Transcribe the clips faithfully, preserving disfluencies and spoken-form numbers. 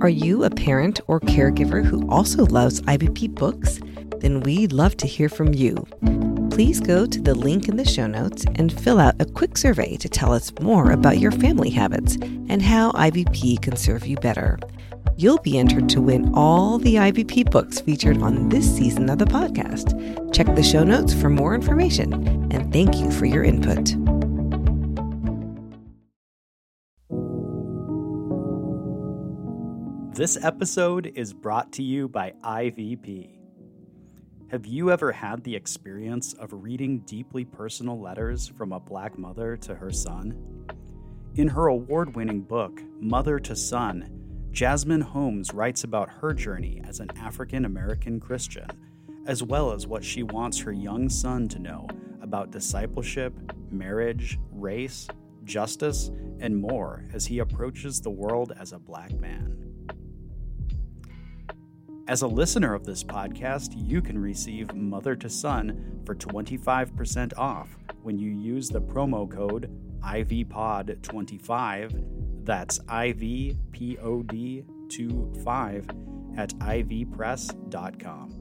Are you a parent or caregiver who also loves I V P books? Then we'd love to hear from you. Please go to the link in the show notes and fill out a quick survey to tell us more about your family habits and how I V P can serve you better. You'll be entered to win all the I V P books featured on this season of the podcast. Check the show notes for more information, and thank you for your input. This episode is brought to you by I V P. Have you ever had the experience of reading deeply personal letters from a Black mother to her son? In her award-winning book, Mother to Son, Jasmine Holmes writes about her journey as an African-American Christian, as well as what she wants her young son to know about discipleship, marriage, race, justice, and more as he approaches the world as a Black man. As a listener of this podcast, you can receive Mother to Son for twenty-five percent off when you use the promo code I V P O D twenty-five, that's I V P O D twenty-five, at I V press dot com.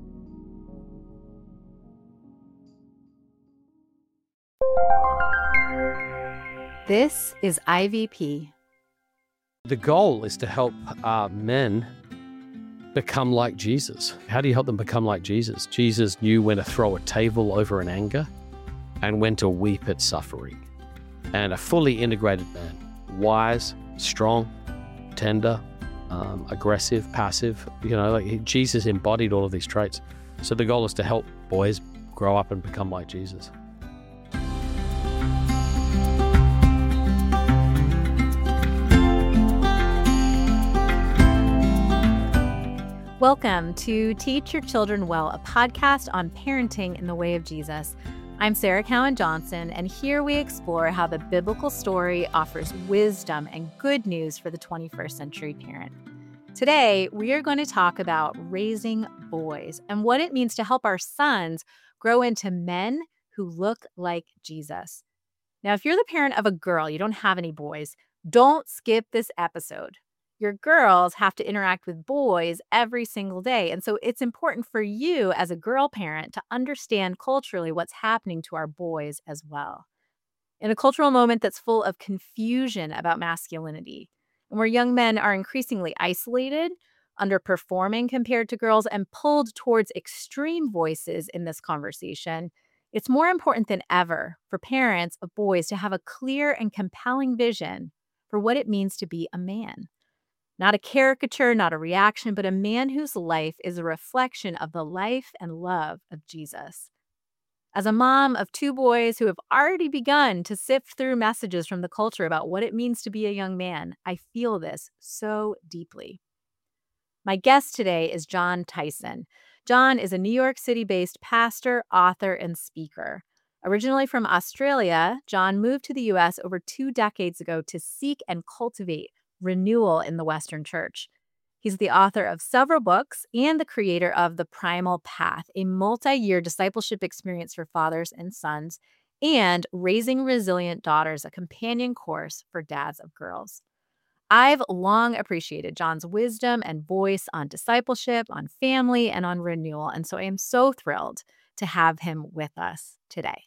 This is I V P. The goal is to help uh, men become like Jesus. How do you help them become like Jesus? Jesus knew when to throw a table over an anger and when to weep at suffering. And a fully integrated man, wise, strong, tender, um, aggressive, passive, you know, like Jesus embodied all of these traits. So the goal is to help boys grow up and become like Jesus. Welcome to Teach Your Children Well, a podcast on parenting in the way of Jesus. I'm Sarah Cowan Johnson, and here we explore how the biblical story offers wisdom and good news for the twenty-first century parent. Today, we are going to talk about raising boys and what it means to help our sons grow into men who look like Jesus. Now, if you're the parent of a girl, you don't have any boys, don't skip this episode. Your girls have to interact with boys every single day. And so it's important for you as a girl parent to understand culturally what's happening to our boys as well. In a cultural moment that's full of confusion about masculinity, and where young men are increasingly isolated, underperforming compared to girls, and pulled towards extreme voices in this conversation, it's more important than ever for parents of boys to have a clear and compelling vision for what it means to be a man. Not a caricature, not a reaction, but a man whose life is a reflection of the life and love of Jesus. As a mom of two boys who have already begun to sift through messages from the culture about what it means to be a young man, I feel this so deeply. My guest today is Jon Tyson. Jon is a New York City-based pastor, author, and speaker. Originally from Australia, Jon moved to the U S over two decades ago to seek and cultivate renewal in the Western Church. He's the author of several books and the creator of The Primal Path, a multi-year discipleship experience for fathers and sons, and Raising Resilient Daughters, a companion course for dads of girls. I've long appreciated Jon's wisdom and voice on discipleship, on family, and on renewal, and so I am so thrilled to have him with us today.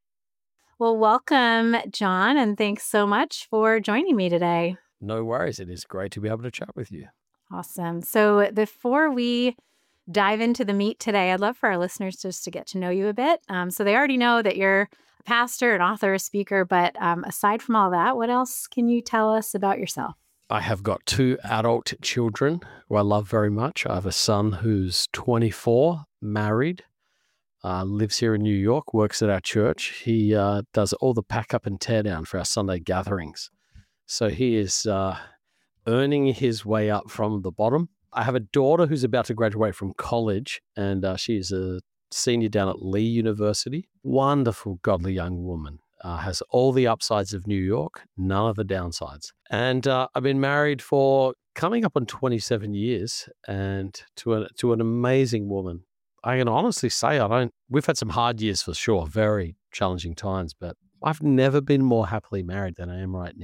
Well, welcome, Jon, and thanks so much for joining me today. No worries. It is great to be able to chat with you. Awesome. So before we dive into the meat today, I'd love for our listeners just to get to know you a bit. Um, so they already know that you're a pastor, an author, a speaker, but um, aside from all that, what else can you tell us about yourself? I have got two adult children who I love very much. I have a son who's twenty-four, married, uh, lives here in New York, works at our church. He uh, does all the pack up and tear down for our Sunday gatherings. So he is uh, earning his way up from the bottom. I have a daughter who's about to graduate from college, and uh, she's a senior down at Lee University. Wonderful, godly young woman. Uh, has all the upsides of New York, none of the downsides. And uh, I've been married for coming up on twenty-seven years, and to a, to an amazing woman. I can honestly say I don't. We've had some hard years for sure, very challenging times, but I've never been more happily married than I am right now.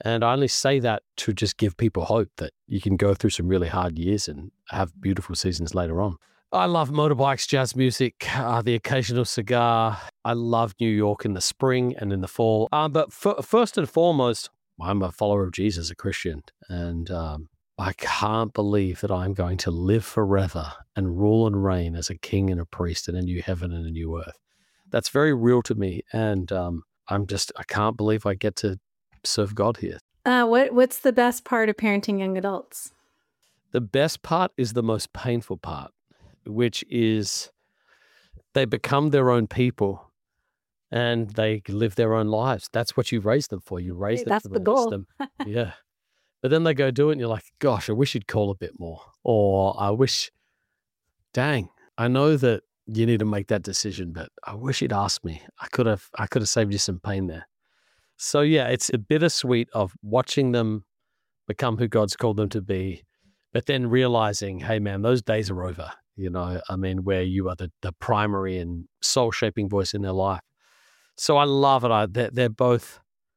And I only say that to just give people hope that you can go through some really hard years and have beautiful seasons later on. I love motorbikes, jazz music, uh, the occasional cigar. I love New York in the spring and in the fall. Um, but f- first and foremost, I'm a follower of Jesus, a Christian. And um, I can't believe that I'm going to live forever and rule and reign as a king and a priest in a new heaven and a new earth. That's very real to me. And um, I'm just, I can't believe I get to serve God here. Uh, what What's the best part of parenting young adults? The best part is the most painful part, which is they become their own people and they live their own lives. That's what you raise them for. You raise them That's to the raise goal. them. Yeah. But then they go do it and you're like, gosh, I wish you'd call a bit more. Or I wish, dang, I know that you need to make that decision, but I wish you'd asked me. I could have, I could have saved you some pain there. So yeah, it's a bittersweet of watching them become who God's called them to be, but then realizing, hey man, those days are over. You know, I mean, where you are the, the primary and soul-shaping voice in their life. So I love it. I, they're, they're both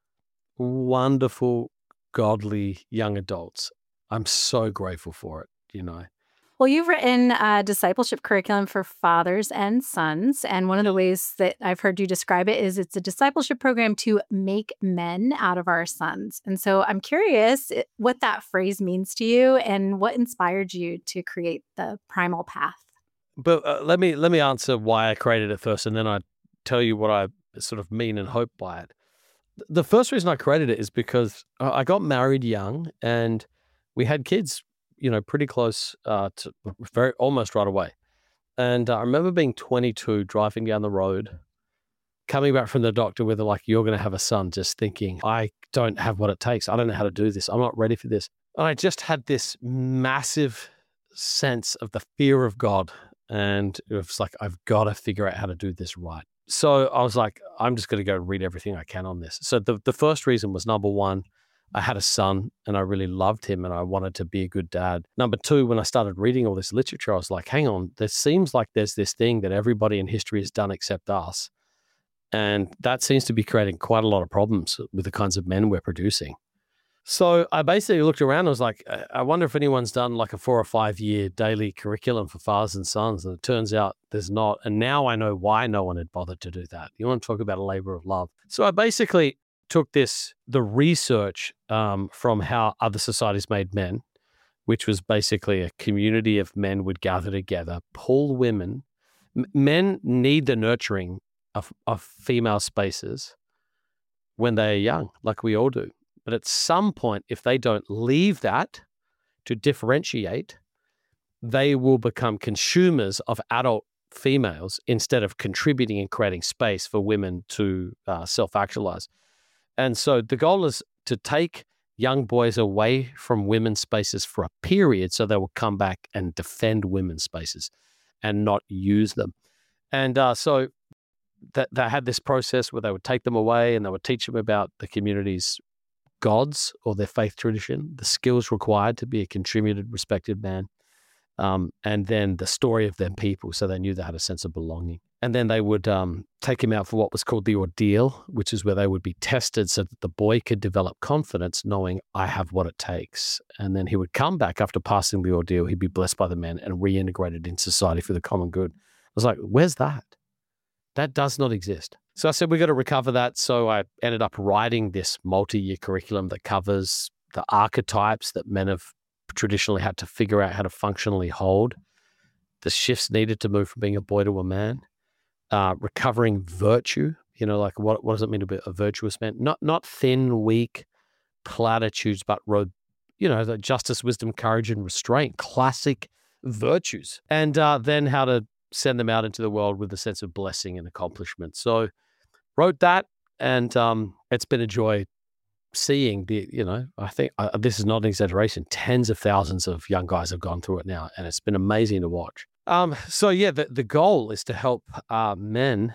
wonderful, godly young adults. I'm so grateful for it, you know. Well, you've written a discipleship curriculum for fathers and sons. And one of the ways that I've heard you describe it is it's a discipleship program to make men out of our sons. And so I'm curious what that phrase means to you and what inspired you to create the Primal Path. But uh, let me let me answer why I created it first, and then I tell you what I sort of mean and hope by it. The first reason I created it is because I got married young and we had kids, you know, pretty close uh, to very almost right away. And uh, I remember being twenty-two, driving down the road, coming back from the doctor with like, you're going to have a son, just thinking, I don't have what it takes. I don't know how to do this. I'm not ready for this. And I just had this massive sense of the fear of God. And it was like, I've got to figure out how to do this right. So I was like, I'm just going to go read everything I can on this. So the, the first reason was, number one, I had a son and I really loved him and I wanted to be a good dad. Number two, when I started reading all this literature, I was like, hang on, there seems like there's this thing that everybody in history has done except us. And that seems to be creating quite a lot of problems with the kinds of men we're producing. So I basically looked around and was like, I wonder if anyone's done like a four or five year daily curriculum for fathers and sons. And it turns out there's not. And now I know why no one had bothered to do that. You want to talk about a labor of love. So I basically took this, the research um, from how other societies made men, which was basically a community of men would gather together, pull women. M- men need the nurturing of, of female spaces when they are young, like we all do. But at some point, if they don't leave that to differentiate, they will become consumers of adult females instead of contributing and creating space for women to uh, self-actualize. And so the goal is to take young boys away from women's spaces for a period so they will come back and defend women's spaces and not use them. And uh, so that they had this process where they would take them away and they would teach them about the community's gods or their faith tradition, the skills required to be a contributed, respected man, um, and then the story of their people, so they knew they had a sense of belonging. And then they would um, take him out for what was called the ordeal, which is where they would be tested so that the boy could develop confidence, knowing I have what it takes. And then he would come back after passing the ordeal. He'd be blessed by the men and reintegrated in society for the common good. I was like, where's that? That does not exist. So I said, we've got to recover that. So I ended up writing this multi-year curriculum that covers the archetypes that men have traditionally had to figure out how to functionally hold, the shifts needed to move from being a boy to a man, uh, recovering virtue, you know, like what, what does it mean to be a virtuous man? Not not thin, weak platitudes, but, ro- you know, the justice, wisdom, courage, and restraint, classic virtues. And uh, then how to send them out into the world with a sense of blessing and accomplishment. So wrote that, and um, it's been a joy seeing the, you know, I think uh, this is not an exaggeration, tens of thousands of young guys have gone through it now, and it's been amazing to watch. Um, so yeah, the, the goal is to help uh, men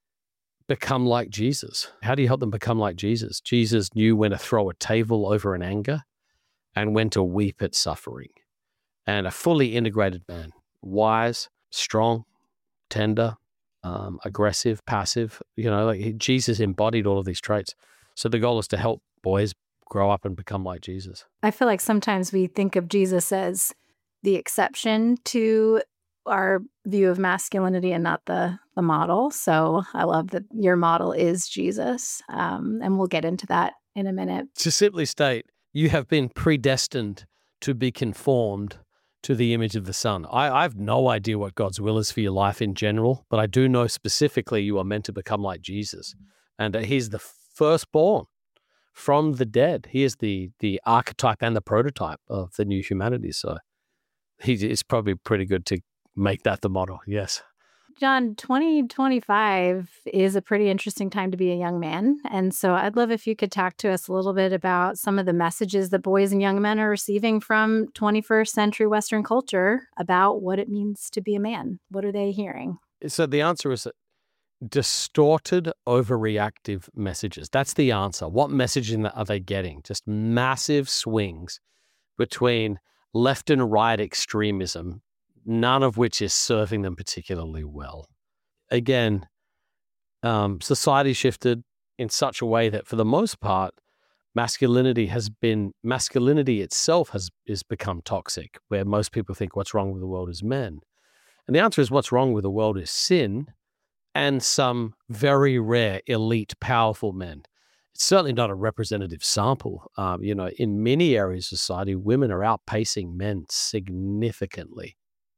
become like Jesus. How do you help them become like Jesus? Jesus knew when to throw a table over an anger and when to weep at suffering. And a fully integrated man, wise, strong, tender, um, aggressive, passive, you know, like he, Jesus embodied all of these traits. So the goal is to help boys grow up and become like Jesus. I feel like sometimes we think of Jesus as the exception to our view of masculinity and not the the model. So I love that your model is Jesus. Um, and we'll get into that in a minute. To simply state, you have been predestined to be conformed to the image of the Son. I, I have no idea what God's will is for your life in general, but I do know specifically you are meant to become like Jesus. And he's the firstborn from the dead. He is the the archetype and the prototype of the new humanity. So he, it's probably pretty good to make that the model. Yes. John, twenty twenty-five is a pretty interesting time to be a young man. And so I'd love if you could talk to us a little bit about some of the messages that boys and young men are receiving from twenty-first century Western culture about what it means to be a man. What are they hearing? So the answer is distorted, overreactive messages. That's the answer. What messaging are they getting? Just massive swings between left and right extremism, none of which is serving them particularly well. Again, um, society shifted in such a way that for the most part, masculinity has been, masculinity itself has is become toxic, where most people think what's wrong with the world is men. And the answer is what's wrong with the world is sin and some very rare, elite, powerful men. It's certainly not a representative sample. Um, you know, in many areas of society, women are outpacing men significantly.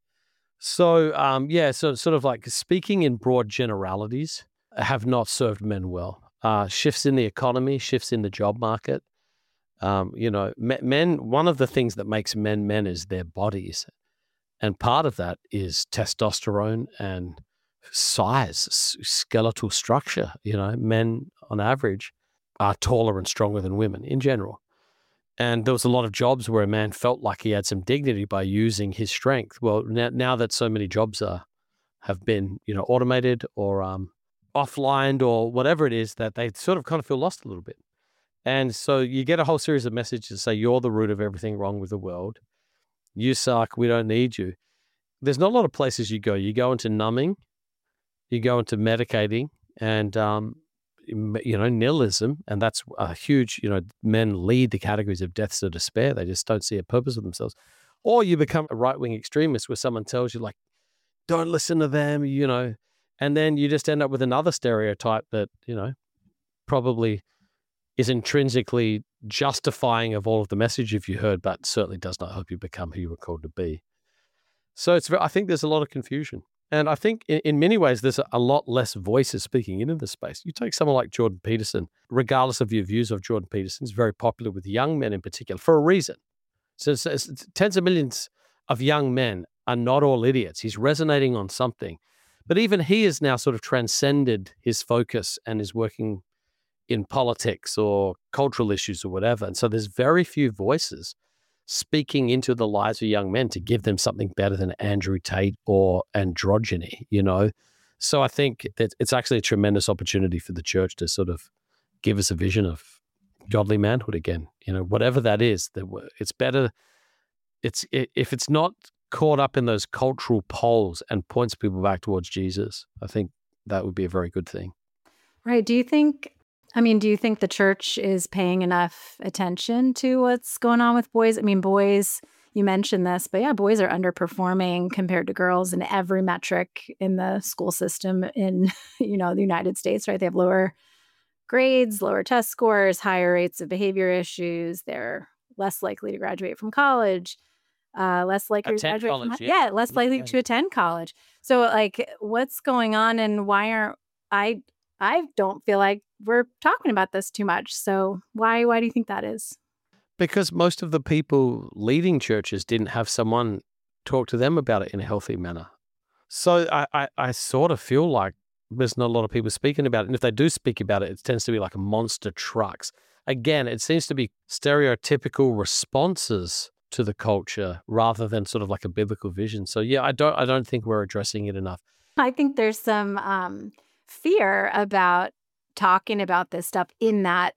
So, um, yeah, so sort of like speaking in broad generalities have not served men well. Uh, shifts in the economy, shifts in the job market. Um, you know, men, one of the things that makes men men is their bodies. And part of that is testosterone and size, skeletal structure. You know, men on average are taller and stronger than women in general. And there was a lot of jobs where a man felt like he had some dignity by using his strength. Well, now, now that so many jobs are have been, you know, automated or um, offlined or whatever it is, that they sort of kind of feel lost a little bit. And so you get a whole series of messages that say, you're the root of everything wrong with the world. You suck. We don't need you. There's not a lot of places you go. You go into numbing, you go into medicating, and um, you know, nihilism, and that's a huge, you know, men lead the categories of deaths or despair. They just don't see a purpose of themselves. Or you become a right-wing extremist where someone tells you, like, don't listen to them, you know, and then you just end up with another stereotype that, you know, probably is intrinsically justifying of all of the message you've heard, but certainly does not help you become who you were called to be. So it's, I think there's a lot of confusion. And I think in, in many ways, there's a, a lot less voices speaking into the space. You take someone like Jordan Peterson, regardless of your views of Jordan Peterson, is very popular with young men in particular for a reason. So it's, it's, tens of millions of young men are not all idiots. He's resonating on something. But even he has now sort of transcended his focus and is working in politics or cultural issues or whatever. And so there's very few voices speaking into the lives of young men to give them something better than Andrew Tate or androgyny, you know? So I think that it's actually a tremendous opportunity for the church to sort of give us a vision of godly manhood again, you know, whatever that is. That it's better, it's if it's not caught up in those cultural poles and points people back towards Jesus, I think that would be a very good thing. Right. Do you think, I mean, do you think the church is paying enough attention to what's going on with boys? I mean, boys, you mentioned this, but yeah, boys are underperforming compared to girls in every metric in the school system in, you know, the United States, right? They have lower grades, lower test scores, higher rates of behavior issues. They're less likely to graduate from college, uh, less likely attend to graduate college, from, yeah. yeah, less likely yeah. to attend college. So like, what's going on and why aren't I, I don't feel like we're talking about this too much. So why, why do you think that is? Because most of the people leading churches didn't have someone talk to them about it in a healthy manner. So I, I, I sort of feel like there's not a lot of people speaking about it. And if they do speak about it, it tends to be like monster trucks. Again, it seems to be stereotypical responses to the culture rather than sort of like a biblical vision. So yeah, I don't, I don't think we're addressing it enough. I think there's some um, fear about talking about this stuff in that,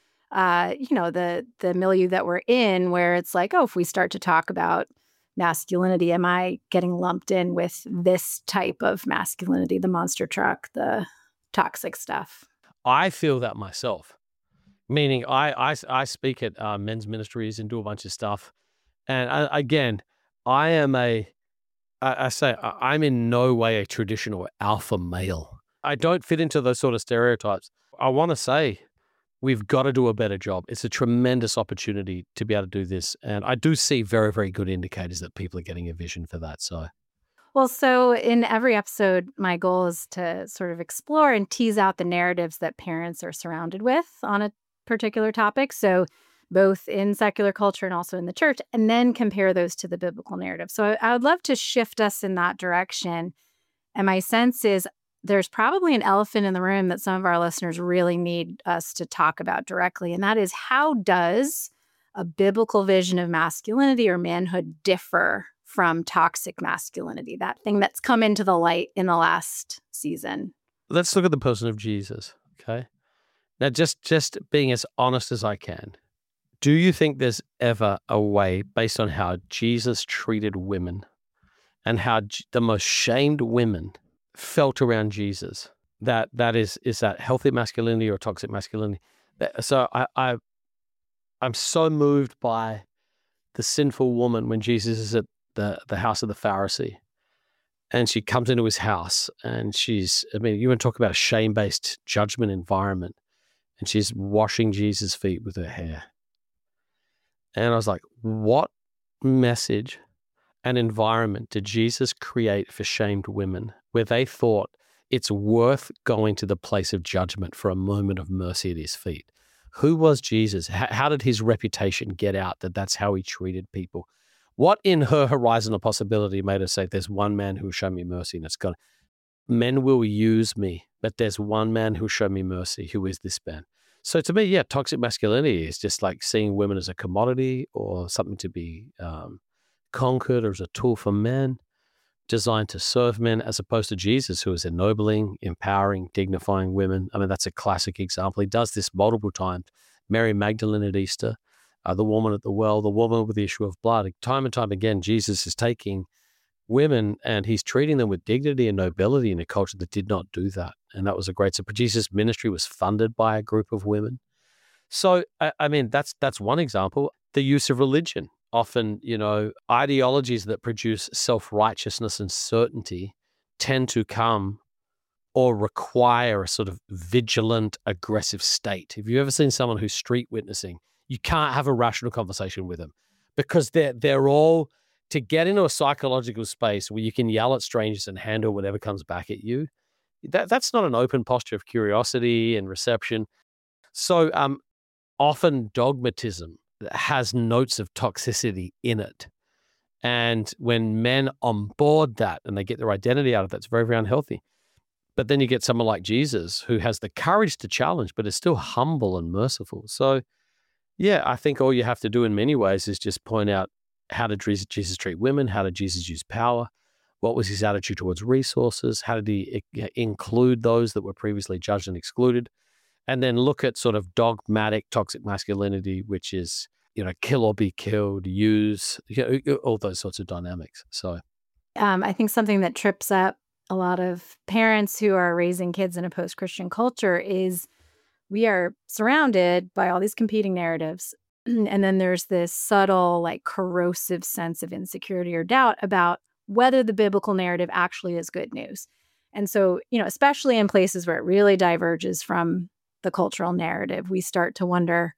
uh, you know, the the milieu that we're in, where it's like, oh, if we start to talk about masculinity, am I getting lumped in with this type of masculinity, the monster truck, the toxic stuff? I feel that myself. Meaning I, I, I speak at uh, men's ministries and do a bunch of stuff. And I, again, I am a, I, I say, I, I'm in no way a traditional alpha male. I don't fit into those sort of stereotypes. I want to say we've got to do a better job. It's a tremendous opportunity to be able to do this. And I do see very, very good indicators that people are getting a vision for that. So, Well, so in every episode, my goal is to sort of explore and tease out the narratives that parents are surrounded with on a particular topic. So both in secular culture and also in the church, and then compare those to the biblical narrative. So I, I would love to shift us in that direction. And my sense is there's probably an elephant in the room that some of our listeners really need us to talk about directly. And that is, how does a biblical vision of masculinity or manhood differ from toxic masculinity, that thing that's come into the light in the last season? let's look at the person of Jesus, okay? Now, just, just being as honest as I can, do you think there's ever a way, based on how Jesus treated women and how J- the most shamed women felt around Jesus, that that is is that healthy masculinity or toxic masculinity? That- So I, I I'm so moved by the sinful woman when Jesus is at the, the house of the Pharisee, and she comes into his house, and she's, I mean, you want to talk about a shame-based judgment environment, and she's washing Jesus' feet with her hair. And I was like, what message and environment did Jesus create for shamed women where they thought it's worth going to the place of judgment for a moment of mercy at his feet? Who was Jesus? H- how did his reputation get out that that's how he treated people? What in her horizon of possibility made her say, there's one man who will show me mercy, and it's gone. Men will use me, but there's one man who will show me mercy. Who is this man? So to me, yeah, toxic masculinity is just like seeing women as a commodity or something to be um, conquered, or as a tool for men, designed to serve men, as opposed to Jesus, who is ennobling, empowering, dignifying women. I mean, that's a classic example. He does this multiple times. Mary Magdalene at Easter, uh, the woman at the well, the woman with the issue of blood. Time and time again, Jesus is taking women and he's treating them with dignity and nobility in a culture that did not do that. And that was a great, so Jesus' ministry was funded by a group of women. So, I, I mean, that's that's one example. The use of religion. Often, you know, ideologies that produce self-righteousness and certainty tend to come or require a sort of vigilant, aggressive state. Have you ever seen someone who's street witnessing? You can't have a rational conversation with them because they're they're all, to get into a psychological space where you can yell at strangers and handle whatever comes back at you. That that's not an open posture of curiosity and reception. So um, often dogmatism has notes of toxicity in it. And when men onboard that and they get their identity out of that, it's very, very unhealthy. But then you get someone like Jesus who has the courage to challenge, but is still humble and merciful. So, yeah, I think all you have to do in many ways is just point out, how did Jesus treat women? How did Jesus use power? What was his attitude towards resources? How did he include those that were previously judged and excluded? And then look at sort of dogmatic toxic masculinity, which is, you know, kill or be killed, use, you know, all those sorts of dynamics. So Um, I think something that trips up a lot of parents who are raising kids in a post-Christian culture is we are surrounded by all these competing narratives. And then there's this subtle, like corrosive sense of insecurity or doubt about whether the biblical narrative actually is good news. And so, you know, especially in places where it really diverges from the cultural narrative, we start to wonder,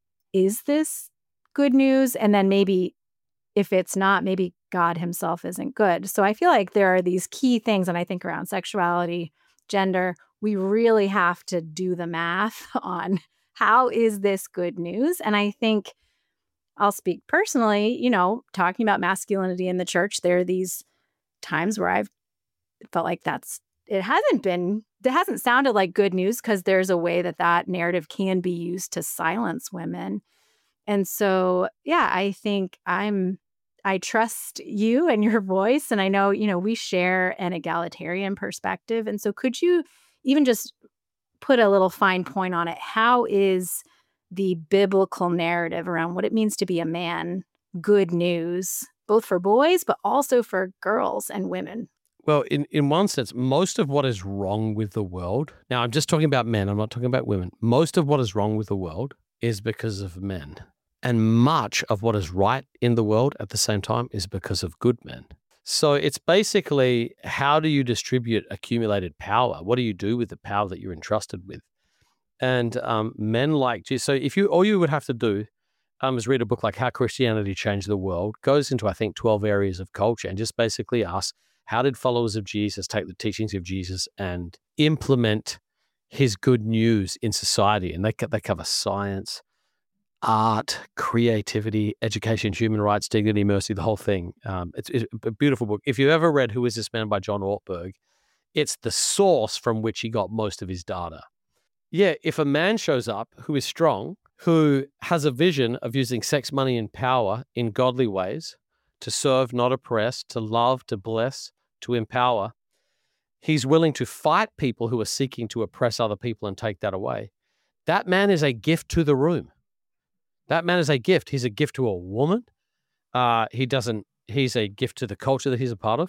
is this good news? And then maybe if it's not, maybe God himself isn't good. So I feel like there are these key things, and I think around sexuality, gender, we really have to do the math on how is this good news? And I think I'll speak personally, you know, talking about masculinity in the church, there are these times where I've felt like that's, it hasn't been, it hasn't sounded like good news because there's a way that that narrative can be used to silence women. And so, yeah, I think I'm, I trust you and your voice. And I know, you know, we share an egalitarian perspective. And so could you even just put a little fine point on it? How is the biblical narrative around what it means to be a man good news, both for boys, but also for girls and women? Well, in, in one sense, most of what is wrong with the world, now I'm just talking about men, I'm not talking about women. Most of what is wrong with the world is because of men. And much of what is right in the world at the same time is because of good men. So it's basically, how do you distribute accumulated power? What do you do with the power that you're entrusted with? And um, men like Jesus, so if you, all you would have to do um, is read a book like How Christianity Changed the World, goes into, I think, twelve areas of culture, and just basically asks, how did followers of Jesus take the teachings of Jesus and implement his good news in society? And they, they cover science, art, creativity, education, human rights, dignity, mercy, the whole thing. Um, it's, it's a beautiful book. If you ever read Who Is This Man by John Ortberg, it's the source from which he got most of his data. Yeah, if a man shows up who is strong, who has a vision of using sex, money, and power in godly ways to serve, not oppress, to love, to bless, to empower, he's willing to fight people who are seeking to oppress other people and take that away. That man is a gift to the room. That man is a gift. He's a gift to a woman. Uh, he doesn't. He's a gift to the culture that he's a part of.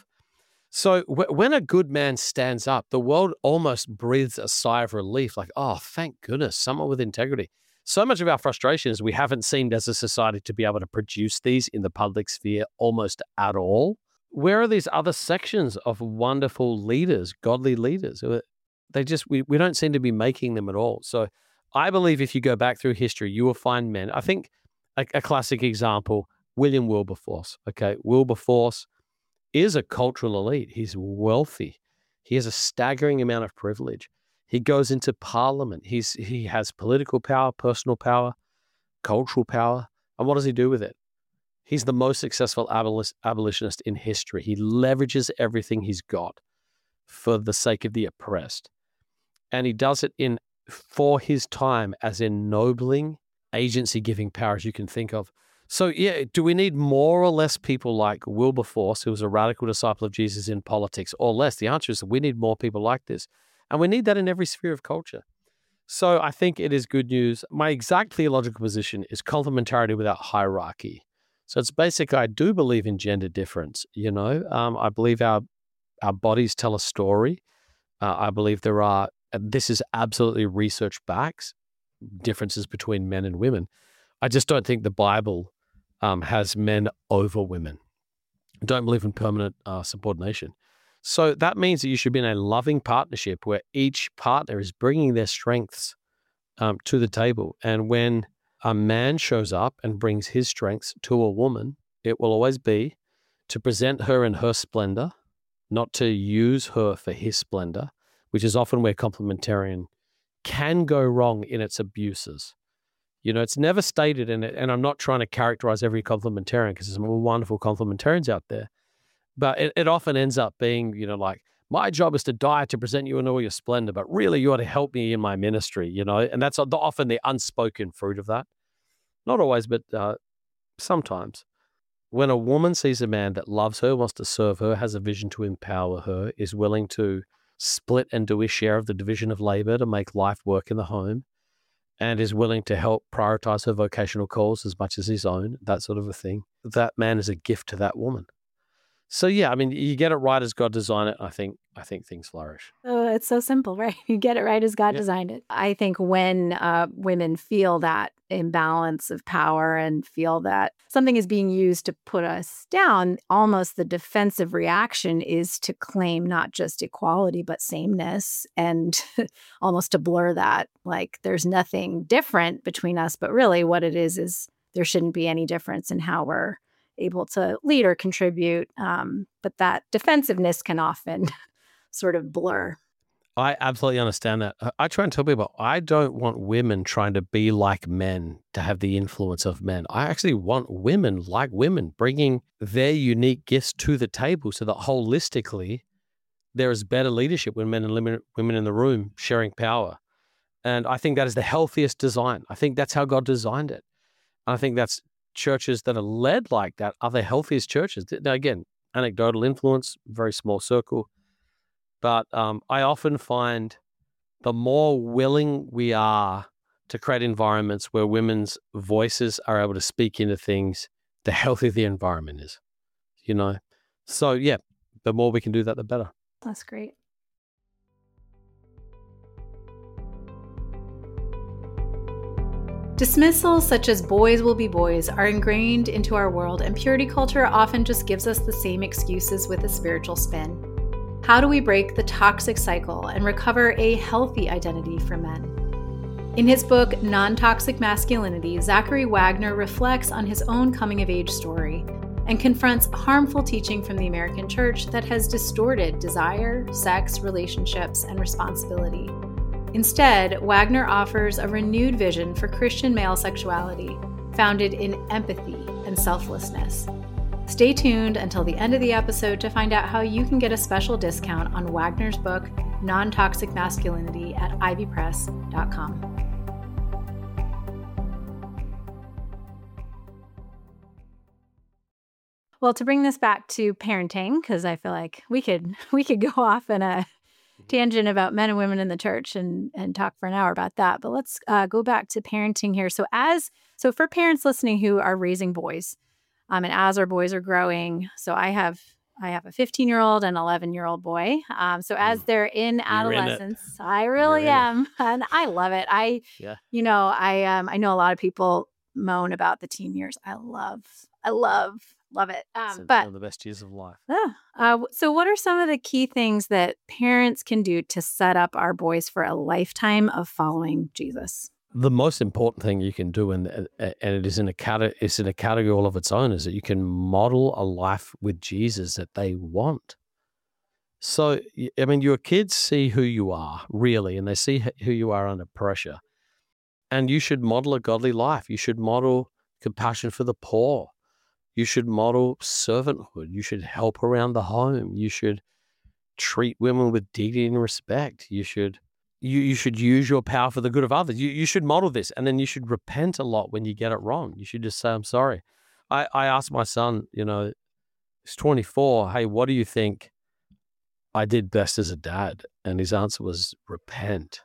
So w- when a good man stands up, the world almost breathes a sigh of relief, like, oh, thank goodness, someone with integrity. So much of our frustration is we haven't seemed as a society to be able to produce these in the public sphere almost at all. Where are these other sections of wonderful leaders, godly leaders? They just, we, we don't seem to be making them at all. So I believe if you go back through history, you will find men. I think a, a classic example, William Wilberforce. Okay, Wilberforce is a cultural elite. He's wealthy. He has a staggering amount of privilege. He goes into parliament. He's he has political power, personal power, cultural power. And what does he do with it? He's the most successful abolish, abolitionist in history. He leverages everything he's got for the sake of the oppressed. And he does it in for his time as ennobling, agency-giving power as you can think of. So, yeah, do we need more or less people like Wilberforce, who was a radical disciple of Jesus in politics, or less? The answer is we need more people like this. And we need that in every sphere of culture. So I think it is good news. My exact theological position is complementarity without hierarchy. So it's basically, I do believe in gender difference. You know, um, I believe our our bodies tell a story. Uh, I believe there are, this is absolutely research backs, differences between men and women. I just don't think the Bible um, has men over women. I don't believe in permanent uh, subordination. So that means that you should be in a loving partnership where each partner is bringing their strengths um, to the table. And when a man shows up and brings his strengths to a woman, it will always be to present her in her splendor, not to use her for his splendor, which is often where complementarian can go wrong in its abuses. You know, it's never stated in it, and I'm not trying to characterize every complementarian because there's some wonderful complementarians out there. But it, it often ends up being, you know, like, my job is to die to present you in all your splendor, but really you ought to help me in my ministry, you know? And that's often the unspoken fruit of that. Not always, but uh, sometimes. When a woman sees a man that loves her, wants to serve her, has a vision to empower her, is willing to split and do his share of the division of labor to make life work in the home, and is willing to help prioritize her vocational calls as much as his own, that sort of a thing, that man is a gift to that woman. So yeah, I mean, you get it right as God designed it. I think I think things flourish. Oh, it's so simple, right? You get it right as God Yeah. designed it. I think when uh, women feel that imbalance of power and feel that something is being used to put us down, almost the defensive reaction is to claim not just equality, but sameness, and almost to blur that. Like there's nothing different between us, but really what it is is there shouldn't be any difference in how we're able to lead or contribute. Um, but that defensiveness can often sort of blur. I absolutely understand that. I- I try and tell people, I don't want women trying to be like men to have the influence of men. I actually want women like women, bringing their unique gifts to the table so that holistically there is better leadership when men and women women in the room sharing power. And I think that is the healthiest design. I think that's how God designed it. And I think that's churches that are led like that are the healthiest churches. Now, again, anecdotal influence, very small circle. But um, I often find the more willing we are to create environments where women's voices are able to speak into things, the healthier the environment is, you know? So yeah, the more we can do that, the better. That's great. Dismissals such as boys will be boys are ingrained into our world, and purity culture often just gives us the same excuses with a spiritual spin. How do we break the toxic cycle and recover a healthy identity for men? In his book, Non-Toxic Masculinity, Zachary Wagner reflects on his own coming-of-age story and confronts harmful teaching from the American church that has distorted desire, sex, relationships, and responsibility. Instead, Wagner offers a renewed vision for Christian male sexuality, founded in empathy and selflessness. Stay tuned until the end of the episode to find out how you can get a special discount on Wagner's book, Non-Toxic Masculinity, at ivy press dot com. Well, to bring this back to parenting, because I feel like we could we could go off in a tangent about men and women in the church and and talk for an hour about that. But let's uh, go back to parenting here. So as so for parents listening who are raising boys, um, and as our boys are growing, so I have I have a fifteen year old and eleven year old boy. Um, so as they're in adolescence, in I really am, and I love it. I, yeah. you know, I um I know a lot of people moan about the teen years. I love, I love. Love it. Um, but one of the best years of life. Yeah. Uh, so what are some of the key things that parents can do to set up our boys for a lifetime of following Jesus? The most important thing you can do, and and it is in a cate- it's in a category all of its own, is that you can model a life with Jesus that they want. So, I mean, your kids see who you are, really, and they see who you are under pressure. And you should model a godly life. You should model compassion for the poor. You should model servanthood. You should help around the home. You should treat women with dignity and respect. You should you you should use your power for the good of others. You you should model this, and then you should repent a lot when you get it wrong. You should just say, "I'm sorry." I, I asked my son, you know, he's twenty-four, "Hey, what do you think I did best as a dad?" And his answer was, "Repent."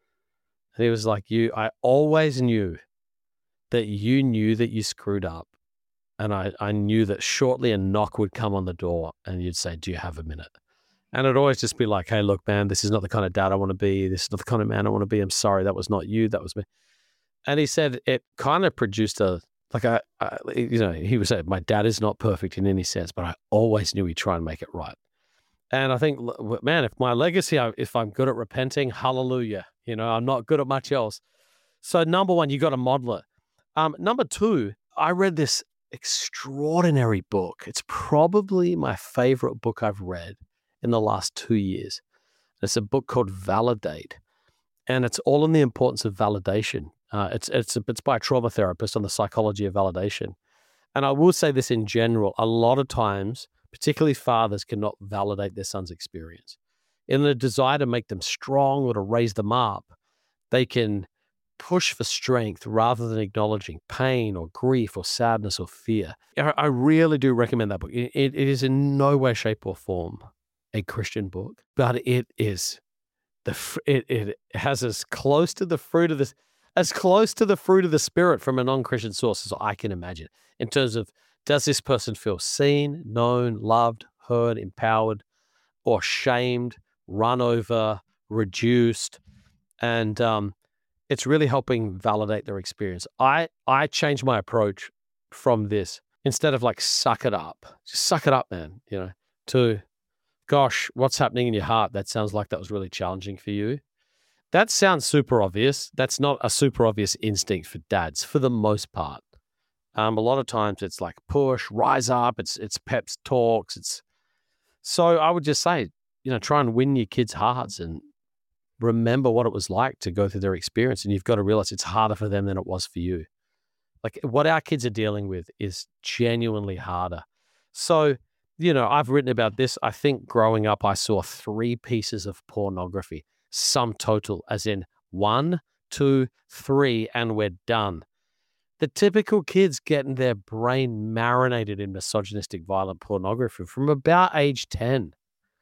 And he was like, "You, I always knew that you knew that you screwed up. And I, I knew that shortly a knock would come on the door and you'd say, 'Do you have a minute?' And it'd always just be like, 'Hey, look, man, this is not the kind of dad I want to be. This is not the kind of man I want to be. I'm sorry. That was not you. That was me.'" And he said it kind of produced a, like, a, a you know, he was saying, "My dad is not perfect in any sense, but I always knew he'd try and make it right." And I think, man, if my legacy, if I'm good at repenting, hallelujah. You know, I'm not good at much else. So number one, you got to model it. Um, number two, I read this extraordinary book. It's probably my favorite book I've read in the last two years. It's a book called Validate, and it's all on the importance of validation. Uh, it's it's it's by a trauma therapist on the psychology of validation. And I will say this in general: a lot of times, particularly fathers, cannot validate their son's experience. In the desire to make them strong or to raise them up, they can push for strength rather than acknowledging pain or grief or sadness or fear. I really do recommend that book. It, it is in no way, shape, or form a Christian book, but it is the it it has as close to the fruit of this as close to the fruit of the Spirit from a non-Christian source as I can imagine. In terms of, does this person feel seen, known, loved, heard, empowered, or shamed, run over, reduced, and um. It's really helping validate their experience. I, I changed my approach from this. Instead of like, suck it up, just suck it up, man, you know, to, gosh, what's happening in your heart? That sounds like that was really challenging for you. That sounds super obvious. That's not a super obvious instinct for dads for the most part. Um, a lot of times it's like push, rise up. It's, it's peps talks. It's, so I would just say, you know, try and win your kids' hearts and remember what it was like to go through their experience. And you've got to realize it's harder for them than it was for you. Like, what our kids are dealing with is genuinely harder. So, you know, I've written about this. I think growing up, I saw three pieces of pornography, sum total, as in one, two, three, and we're done. The typical kids getting their brain marinated in misogynistic, violent pornography from about age ten.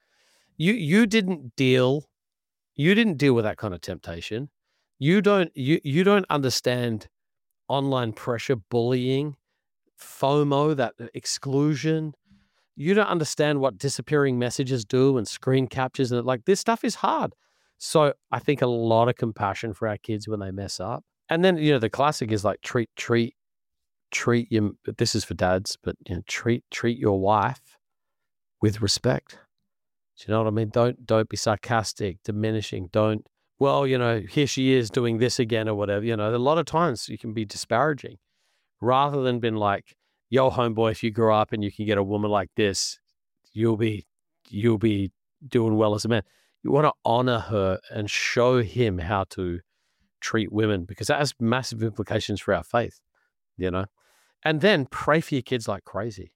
You, you didn't deal You didn't deal with that kind of temptation. You don't you you don't understand online pressure, bullying, FOMO, that exclusion. You don't understand what disappearing messages do and screen captures. And like this stuff is hard. So I think a lot of compassion for our kids when they mess up. And then, you know, the classic is like treat, treat, treat your, this is for dads, but you know, treat, treat your wife with respect. Do you know what I mean? Don't, don't be sarcastic, diminishing. Don't, well, you know, here she is doing this again or whatever. You know, a lot of times you can be disparaging rather than being like, yo, homeboy, if you grow up and you can get a woman like this, you'll be, you'll be doing well as a man. You want to honor her and show him how to treat women, because that has massive implications for our faith, you know? And then pray for your kids like crazy.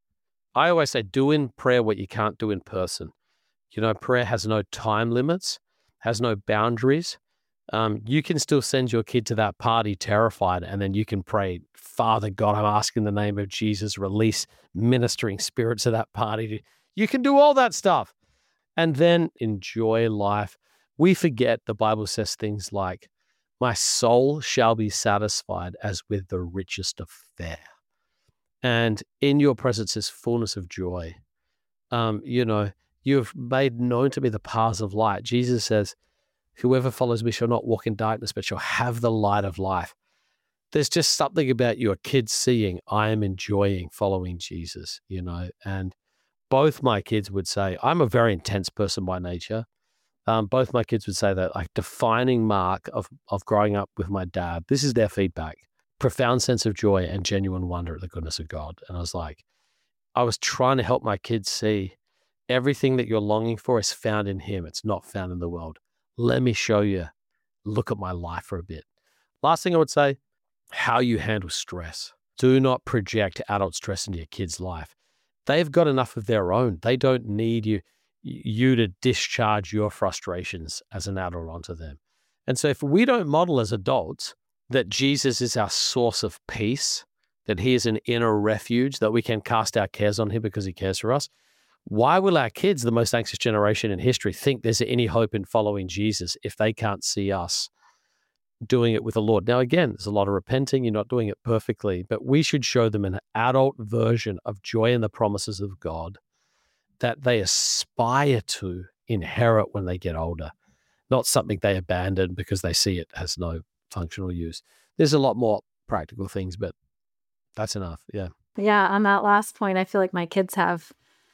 I always say, do in prayer what you can't do in person. You know, prayer has no time limits, has no boundaries. Um, you can still send your kid to that party terrified, and then you can pray, Father God, I'm asking in the name of Jesus, release ministering spirits at that party. You can do all that stuff. And then enjoy life. We forget the Bible says things like, my soul shall be satisfied as with the richest of fare. And in your presence is fullness of joy. Um, you know, you have made known to me the paths of light. Jesus says, whoever follows me shall not walk in darkness, but shall have the light of life. There's just something about your kids seeing, I am enjoying following Jesus, you know, and both my kids would say, I'm a very intense person by nature. Um, both my kids would say that, like, defining mark of, of growing up with my dad, this is their feedback, profound sense of joy and genuine wonder at the goodness of God. And I was like, I was trying to help my kids see everything that you're longing for is found in him. It's not found in the world. Let me show you, look at my life for a bit. Last thing I would say, how you handle stress. Do not project adult stress into your kid's life. They've got enough of their own. They don't need you, you to discharge your frustrations as an adult onto them. And so if we don't model as adults that Jesus is our source of peace, that he is an inner refuge, that we can cast our cares on him because he cares for us, why will our kids, the most anxious generation in history, think there's any hope in following Jesus if they can't see us doing it with the Lord? Now, again, there's a lot of repenting. You're not doing it perfectly, but we should show them an adult version of joy in the promises of God that they aspire to inherit when they get older, not something they abandon because they see it has no functional use. There's a lot more practical things, but that's enough. Yeah. Yeah. On that last point, I feel like my kids have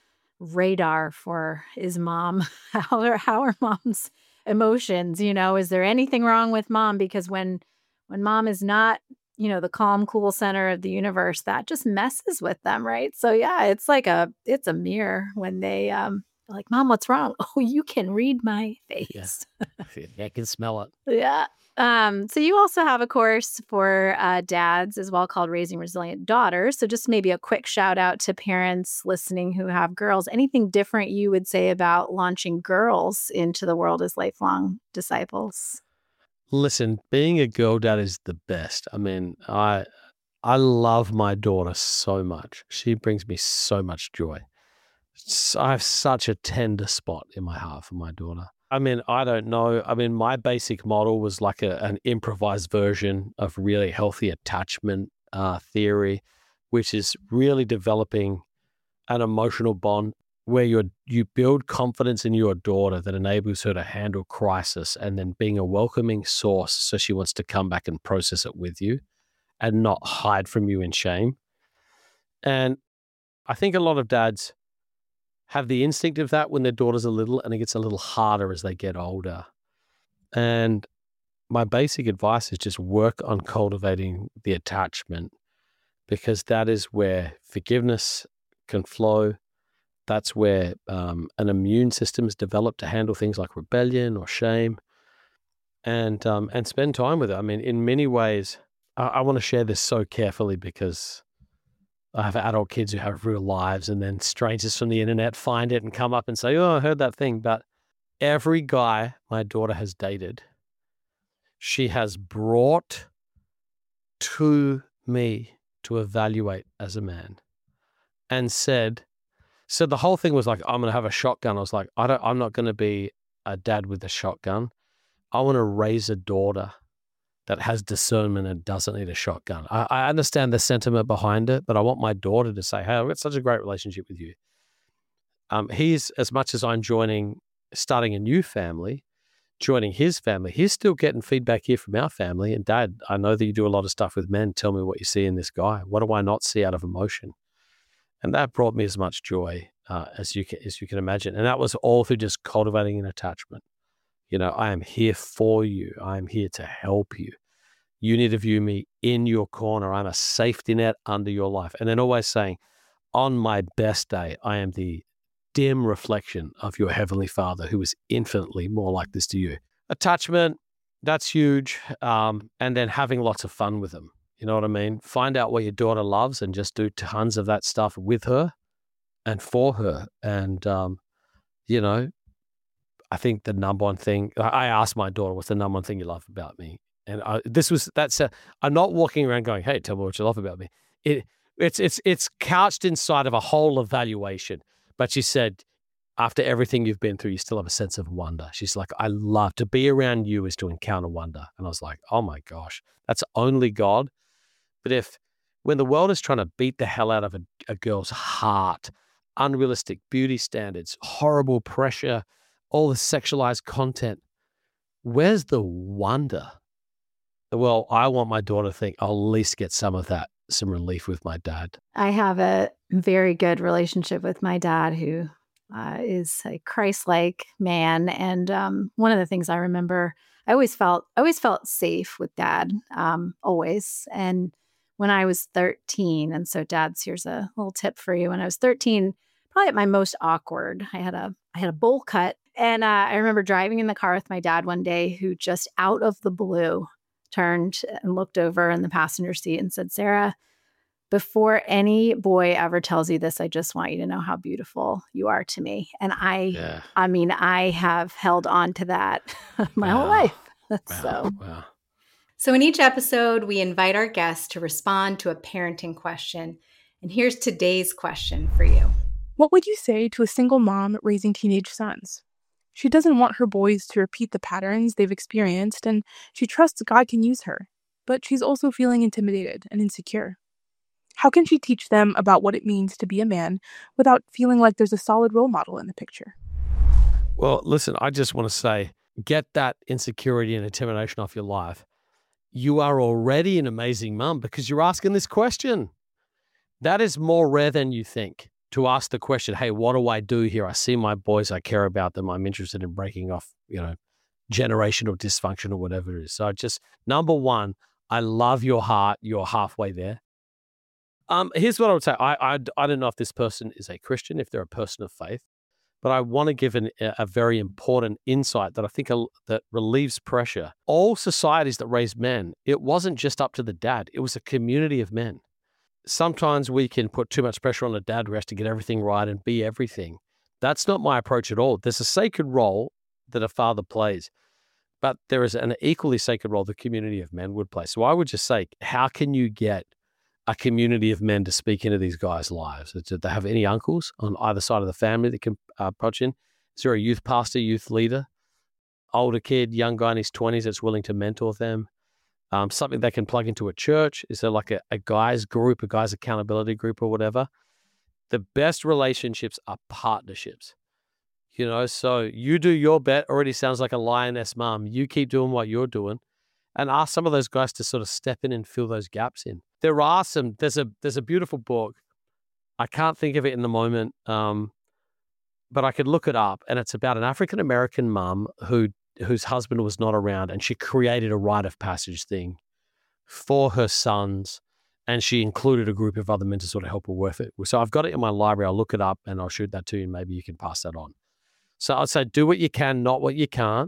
radar for, is mom, how are, how are mom's emotions? You know, is there anything wrong with mom? Because when, when mom is not, you know, the calm, cool center of the universe, that just messes with them. Right. So yeah, it's like a, it's a mirror when they, um, like, Mom, what's wrong? Oh, you can read my face. Yeah, I can smell it. Yeah. Um, so you also have a course for uh, dads as well called Raising Resilient Daughters. So just maybe a quick shout out to parents listening who have girls. Anything different you would say about launching girls into the world as lifelong disciples? Listen, being a girl dad is the best. I mean, I I love my daughter so much. She brings me so much joy. So I have such a tender spot in my heart for my daughter. I mean, I don't know. I mean, my basic model was like a, an improvised version of really healthy attachment uh, theory, which is really developing an emotional bond where you you build confidence in your daughter that enables her to handle crisis, and then being a welcoming source so she wants to come back and process it with you and not hide from you in shame. And I think a lot of dads have the instinct of that when their daughters are little, and it gets a little harder as they get older. And my basic advice is just work on cultivating the attachment, because that is where forgiveness can flow. That's where um, an immune system is developed to handle things like rebellion or shame, and um, and spend time with it. I mean, in many ways, I, I want to share this so carefully because I have adult kids who have real lives, and then strangers from the internet find it and come up and say, oh, I heard that thing. But every guy my daughter has dated, she has brought to me to evaluate as a man and said, so the whole thing was like, I'm going to have a shotgun. I was like, I don't, I'm not going to be a dad with a shotgun. I want to raise a daughter that has discernment and doesn't need a shotgun. I, I understand the sentiment behind it, but I want my daughter to say, hey, I've got such a great relationship with you. Um, he's, as much as I'm joining, starting a new family, joining his family, he's still getting feedback here from our family. And Dad, I know that you do a lot of stuff with men. Tell me what you see in this guy. What do I not see out of emotion? And that brought me as much joy uh, as you can, as you can imagine. And that was all through just cultivating an attachment. You know, I am here for you. I am here to help you. You need to view me in your corner. I'm a safety net under your life. And then always saying, on my best day, I am the dim reflection of your Heavenly Father who is infinitely more like this to you. Attachment, that's huge. Um, and then having lots of fun with them. You know what I mean? Find out what your daughter loves and just do tons of that stuff with her and for her. And, um, you know, I think the number one thing, I asked my daughter, what's the number one thing you love about me? And I, this was, that's, a, I'm not walking around going, hey, tell me what you love about me. It, it's, it's, it's couched inside of a whole evaluation. But she said, after everything you've been through, you still have a sense of wonder. She's like, I love to be around you is to encounter wonder. And I was like, oh my gosh, that's only God. But if, when the world is trying to beat the hell out of a, a girl's heart, unrealistic beauty standards, horrible pressure, all the sexualized content, where's the wonder? Well, I want my daughter to think I'll at least get some of that, some relief with my dad. I have a very good relationship with my dad, who uh, is a Christ-like man. And um, one of the things I remember, I always felt, I always felt safe with Dad, um, always. And when I was thirteen, and so Dad's, here's a little tip for you. When I was thirteen, probably at my most awkward, I had a, I had a bowl cut, and uh, I remember driving in the car with my dad one day, who just out of the blue turned and looked over in the passenger seat and said, Sarah, before any boy ever tells you this, I just want you to know how beautiful you are to me. And I, yeah. I mean, I have held on to that my wow. whole life. Wow. So, wow. So in each episode, we invite our guests to respond to a parenting question. And here's today's question for you. What would you say to a single mom raising teenage sons? She doesn't want her boys to repeat the patterns they've experienced, and she trusts God can use her, but she's also feeling intimidated and insecure. How can she teach them about what it means to be a man without feeling like there's a solid role model in the picture? Well, listen, I just want to say, get that insecurity and intimidation off your life. You are already an amazing mom because you're asking this question. That is more rare than you think, to ask the question, hey, what do I do here? I see my boys, I care about them. I'm interested in breaking off, you know, generational dysfunction or whatever it is. So just number one, I love your heart. You're halfway there. Um, here's what I would say. I, I, I don't know if this person is a Christian, if they're a person of faith, but I want to give an, a very important insight that I think a, that relieves pressure. All societies that raised men, it wasn't just up to the dad. It was a community of men. Sometimes we can put too much pressure on the dad who has to get everything right and be everything. That's not my approach at all. There's a sacred role that a father plays, but there is an equally sacred role the community of men would play. So I would just say, how can you get a community of men to speak into these guys' lives? Do they have any uncles on either side of the family that can uh, approach in? Is there a youth pastor, youth leader, older kid, young guy in his twenties that's willing to mentor them? Um, something they can plug into a church? Is there like a, a guys group, a guys accountability group or whatever? The best relationships are partnerships. You know, so you do your bit, already sounds like a lioness mom. You keep doing what you're doing and ask some of those guys to sort of step in and fill those gaps in. There are some, there's a, there's a beautiful book. I can't think of it in the moment, um, but I could look it up, and it's about an African-American mom who, whose husband was not around, and she created a rite of passage thing for her sons, and she included a group of other men to sort of help her with it. So I've got it in my library. I'll look it up and I'll shoot that to you, and maybe you can pass that on. So I'd say do what you can, not what you can't.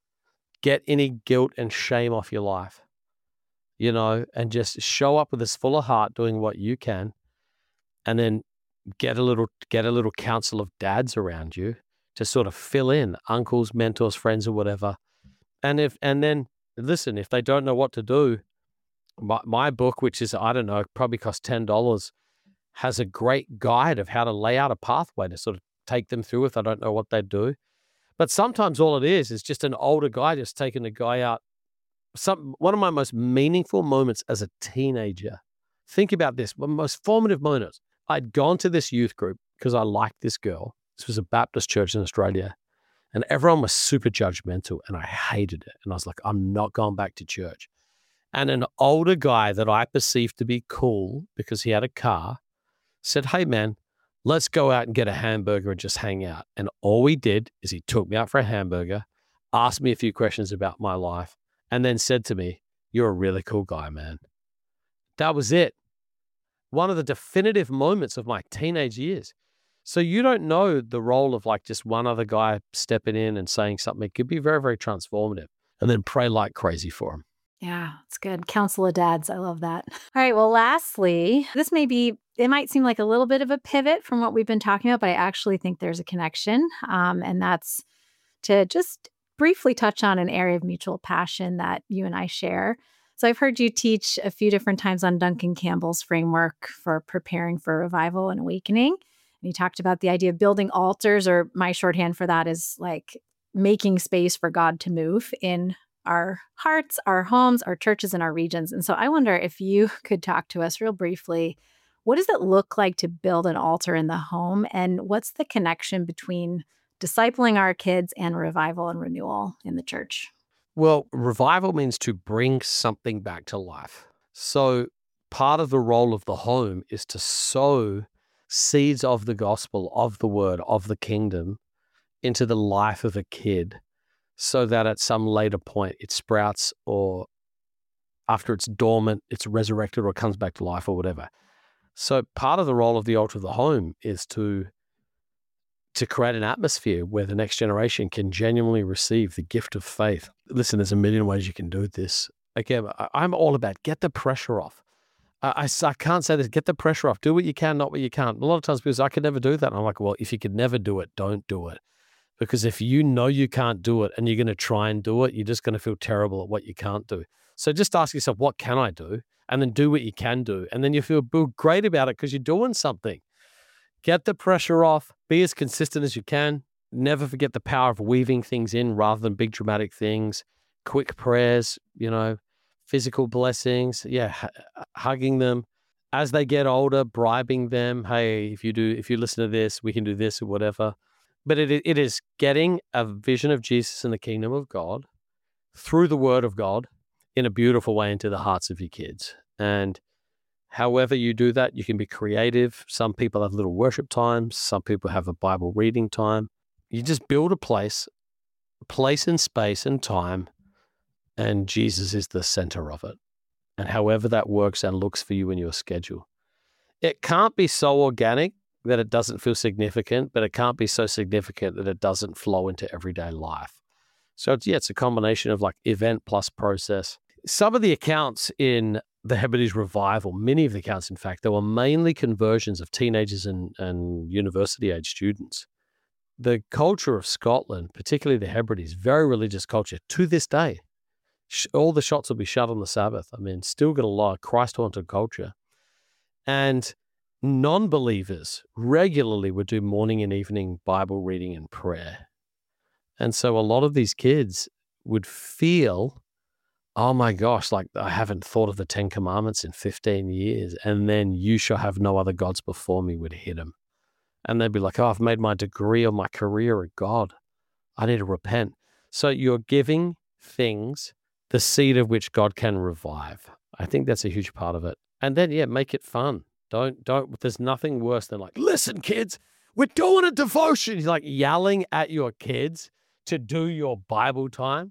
Get any guilt and shame off your life, you know, and just show up with this full of heart doing what you can, and then get a little, get a little council of dads around you to sort of fill in, uncles, mentors, friends, or whatever. And if, and then listen, if they don't know what to do, my, my book, which is, I don't know, probably costs ten dollars, has a great guide of how to lay out a pathway to sort of take them through if they don't know what they do. But sometimes all it is, is just an older guy just taking a guy out. Some, one of my most meaningful moments as a teenager, think about this, one of the most formative moments. I'd gone to this youth group because I liked this girl. This was a Baptist church in Australia. And everyone was super judgmental, and I hated it. And I was like, I'm not going back to church. And an older guy that I perceived to be cool because he had a car said, hey, man, let's go out and get a hamburger and just hang out. And all we did is he took me out for a hamburger, asked me a few questions about my life, and then said to me, you're a really cool guy, man. That was it. One of the definitive moments of my teenage years. So you don't know the role of like just one other guy stepping in and saying something. It could be very, very transformative. And then pray like crazy for him. Yeah, it's good. Counsel of dads. I love that. All right. Well, lastly, this may be, it might seem like a little bit of a pivot from what we've been talking about, but I actually think there's a connection. Um, and that's to just briefly touch on an area of mutual passion that you and I share. So I've heard you teach a few different times on Duncan Campbell's framework for preparing for revival and awakening. And you talked about the idea of building altars, or my shorthand for that is like making space for God to move in our hearts, our homes, our churches, and our regions. And so I wonder if you could talk to us real briefly, what does it look like to build an altar in the home? And what's the connection between discipling our kids and revival and renewal in the church? Well, revival means to bring something back to life. So part of the role of the home is to sow seeds of the gospel, of the word, of the kingdom into the life of a kid, so that at some later point it sprouts, or after it's dormant, it's resurrected or comes back to life or whatever. So part of the role of the altar of the home is to, to create an atmosphere where the next generation can genuinely receive the gift of faith. Listen, there's a million ways you can do this. Again, I'm all about get the pressure off. I, I, I can't say this, get the pressure off. Do what you can, not what you can't. A lot of times people say, I could never do that. And I'm like, well, if you could never do it, don't do it. Because if you know you can't do it and you're going to try and do it, you're just going to feel terrible at what you can't do. So just ask yourself, what can I do? And then do what you can do. And then you feel great about it because you're doing something. Get the pressure off. Be as consistent as you can. Never forget the power of weaving things in rather than big dramatic things. Quick prayers, you know, physical blessings. Yeah, h- hugging them. As they get older, bribing them. Hey, if you do, if you listen to this, we can do this or whatever. But it it is getting a vision of Jesus and the kingdom of God through the word of God in a beautiful way into the hearts of your kids. And however you do that, you can be creative. Some people have little worship times. Some people have a Bible reading time. You just build a place, place and space and time, and Jesus is the center of it. And however that works and looks for you in your schedule. It can't be so organic that it doesn't feel significant, but it can't be so significant that it doesn't flow into everyday life. So it's, yeah, it's a combination of like event plus process. Some of the accounts in the Hebrides revival, many of the accounts, in fact, they were mainly conversions of teenagers and, and university-age students. The culture of Scotland, particularly the Hebrides, very religious culture to this day. All the shots will be shut on the Sabbath. I mean, still got a lot of Christ-haunted culture. And non-believers regularly would do morning and evening Bible reading and prayer. And so a lot of these kids would feel, oh my gosh, like I haven't thought of the Ten Commandments in fifteen years. And then you shall have no other gods before me would hit them. And they'd be like, oh, I've made my degree or my career a God. I need to repent. So you're giving things the seed of which God can revive. I think that's a huge part of it. And then, yeah, make it fun. Don't, don't, there's nothing worse than like, listen, kids, we're doing a devotion. He's like yelling at your kids to do your Bible time.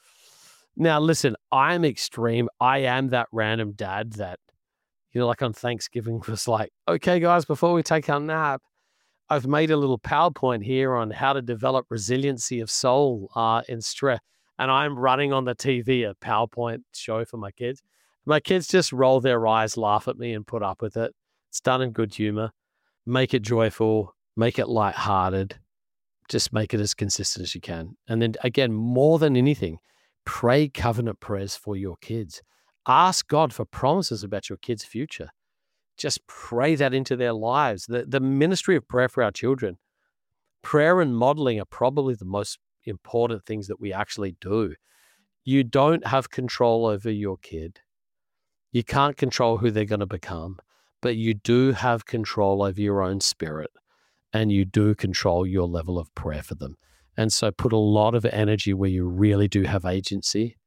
Now, listen, I'm extreme. I am that random dad that, you know, like on Thanksgiving was like, okay, guys, before we take our nap, I've made a little PowerPoint here on how to develop resiliency of soul uh, in stress. And I'm running on the T V a PowerPoint show for my kids. My kids just roll their eyes, laugh at me, and put up with it. It's done in good humor. Make it joyful. Make it lighthearted. Just make it as consistent as you can. And then again, more than anything, pray covenant prayers for your kids. Ask God for promises about your kids' future. Just pray that into their lives. The, the ministry of prayer for our children, prayer and modeling are probably the most important things that we actually do. You don't have control over your kid. You can't control who they're going to become, but you do have control over your own spirit. and you do control your level of prayer for them. And so put a lot of energy where you really do have agency.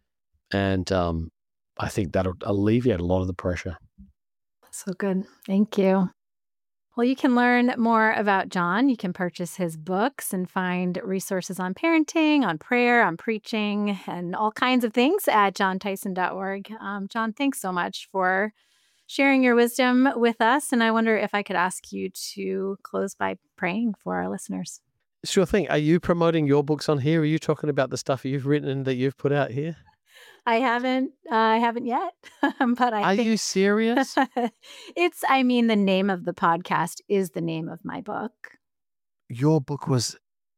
And um, I think that'll alleviate a lot of the pressure. So good. Thank you. Well, you can learn more about John. You can purchase his books and find resources on parenting, on prayer, on preaching, and all kinds of things at john tyson dot org. Um, John, thanks so much for sharing your wisdom with us. And I wonder if I could ask you to close by praying for our listeners. Sure thing. Are you promoting your books on here? Are you talking about the stuff you've written and that you've put out here? I haven't, uh, I haven't yet, but I Are think you serious? it's, I mean, the name of the podcast is the name of my book. Your book was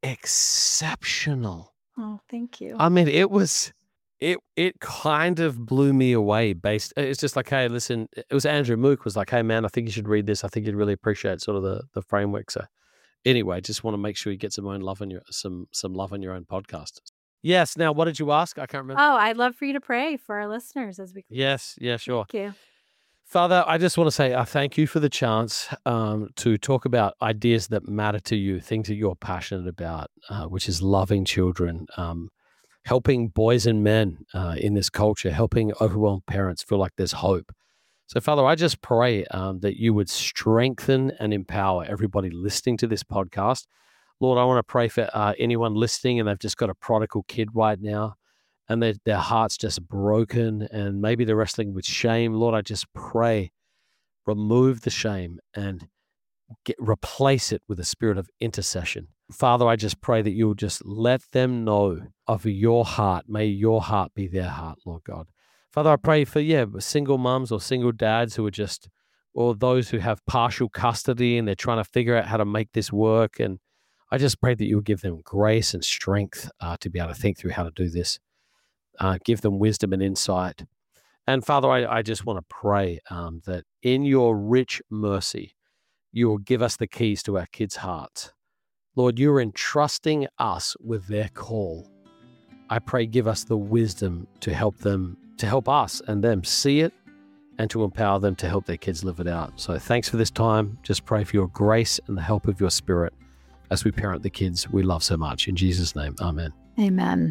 exceptional. Oh, thank you. I mean, it was, it it kind of blew me away based, it's just like, hey, listen, it was Andrew Mook was like, hey man, I think you should read this. I think you'd really appreciate sort of the, the framework. So anyway, just want to make sure you get some own love on your, some, some love on your own podcast. Yes. Now, what did you ask? I can't remember. Oh, I'd love for you to pray for our listeners as we. Yes. Yeah, sure. Thank you. Father, I just want to say I thank you for the chance um, to talk about ideas that matter to you, things that you're passionate about, uh, which is loving children, um, helping boys and men uh, in this culture, helping overwhelmed parents feel like there's hope. So, Father, I just pray um, that you would strengthen and empower everybody listening to this podcast. Lord, I want to pray for uh, anyone listening and they've just got a prodigal kid right now and their, their heart's just broken and maybe they're wrestling with shame. Lord, I just pray, remove the shame and get, replace it with a spirit of intercession. Father, I just pray that you'll just let them know of your heart. May your heart be their heart, Lord God. Father, I pray for, yeah, single moms or single dads who are just, or those who have partial custody and they're trying to figure out how to make this work. And I just pray that you'll give them grace and strength uh, to be able to think through how to do this. Uh, give them wisdom and insight. And Father, I, I just want to pray um, that in your rich mercy, you will give us the keys to our kids' hearts. Lord, you're entrusting us with their call. I pray give us the wisdom to help them, to help us and them see it and to empower them to help their kids live it out. So thanks for this time. Just pray for your grace and the help of your Spirit as we parent the kids we love so much. In Jesus' name, amen. Amen.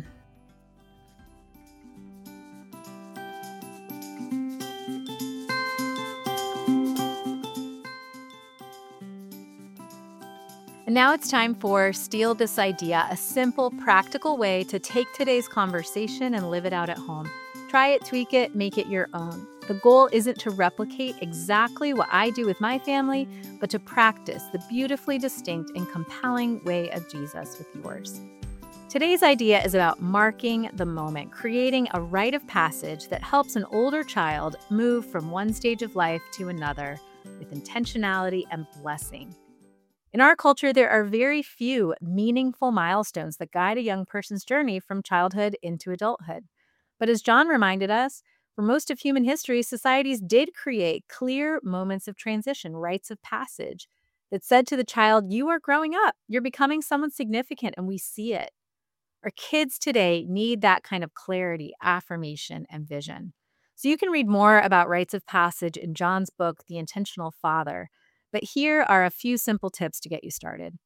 And now it's time for Steal This Idea, a simple, practical way to take today's conversation and live it out at home. Try it, tweak it, make it your own. The goal isn't to replicate exactly what I do with my family, but to practice the beautifully distinct and compelling way of Jesus with yours. Today's idea is about marking the moment, creating a rite of passage that helps an older child move from one stage of life to another with intentionality and blessing. In our culture, there are very few meaningful milestones that guide a young person's journey from childhood into adulthood. But as John reminded us, for most of human history, societies did create clear moments of transition, rites of passage, that said to the child, you are growing up, you're becoming someone significant, and we see it. Our kids today need that kind of clarity, affirmation, and vision. So you can read more about rites of passage in John's book, The Intentional Father, but here are a few simple tips to get you started.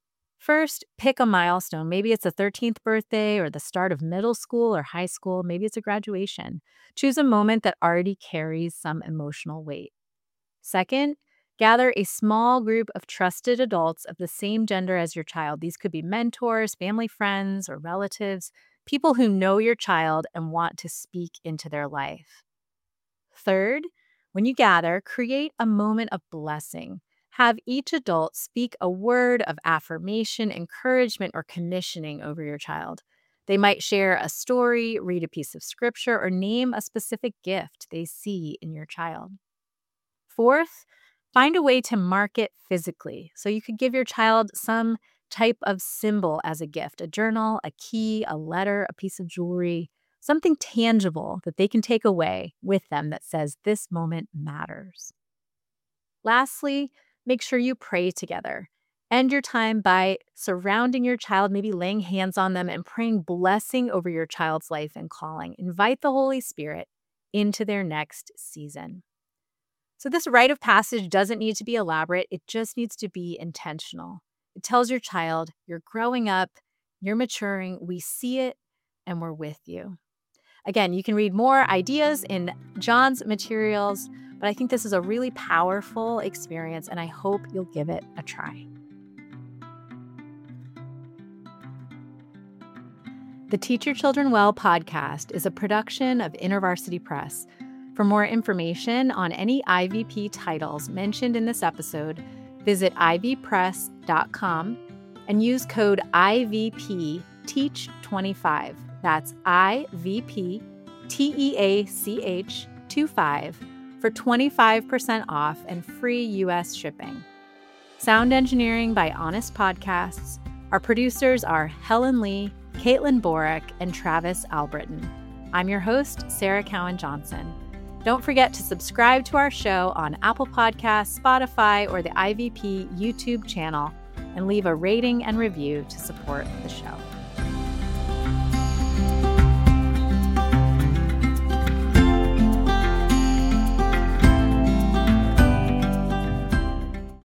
First, pick a milestone. Maybe it's a thirteenth birthday or the start of middle school or high school. Maybe it's a graduation. Choose a moment that already carries some emotional weight. Second, gather a small group of trusted adults of the same gender as your child. These could be mentors, family friends, or relatives, people who know your child and want to speak into their life. Third, when you gather, create a moment of blessing. Have each adult speak a word of affirmation, encouragement, or commissioning over your child. They might share a story, read a piece of scripture, or name a specific gift they see in your child. Fourth, find a way to mark it physically. So you could give your child some type of symbol as a gift, a journal, a key, a letter, a piece of jewelry, something tangible that they can take away with them that says this moment matters. Lastly, make sure you pray together. End your time by surrounding your child, maybe laying hands on them and praying blessing over your child's life and calling. Invite the Holy Spirit into their next season. So this rite of passage doesn't need to be elaborate. It just needs to be intentional. It tells your child, you're growing up, you're maturing, we see it, and we're with you. Again, you can read more ideas in John's materials, but I think this is a really powerful experience, and I hope you'll give it a try. The Teach Your Children Well podcast is a production of InterVarsity Press. For more information on any I V P titles mentioned in this episode, visit I V press dot com and use code I V P teach twenty-five. That's I V P T E A C H twenty-five for twenty-five percent off and free U S shipping. Sound engineering by Honest Podcasts. Our producers are Helen Lee, Caitlin Borick, and Travis Albritton. I'm your host, Sarah Cowan Johnson. Don't forget to subscribe to our show on Apple Podcasts, Spotify, or the I V P YouTube channel, and leave a rating and review to support the show.